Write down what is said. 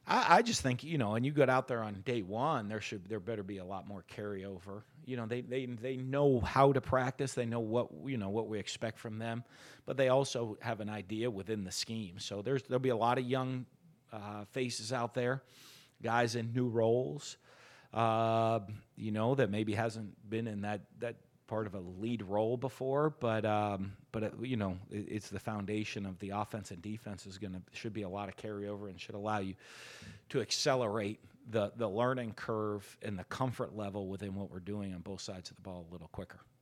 I just think, and you get out there on day one, there better be a lot more carryover. They know how to practice, they know what we expect from them, but they also have an idea within the scheme. So there'll be a lot of young faces out there, guys in new roles, that maybe hasn't been in that part of a lead role before, it's the foundation of the offense and defense should be a lot of carryover and should allow you to accelerate the learning curve and the comfort level within what we're doing on both sides of the ball a little quicker.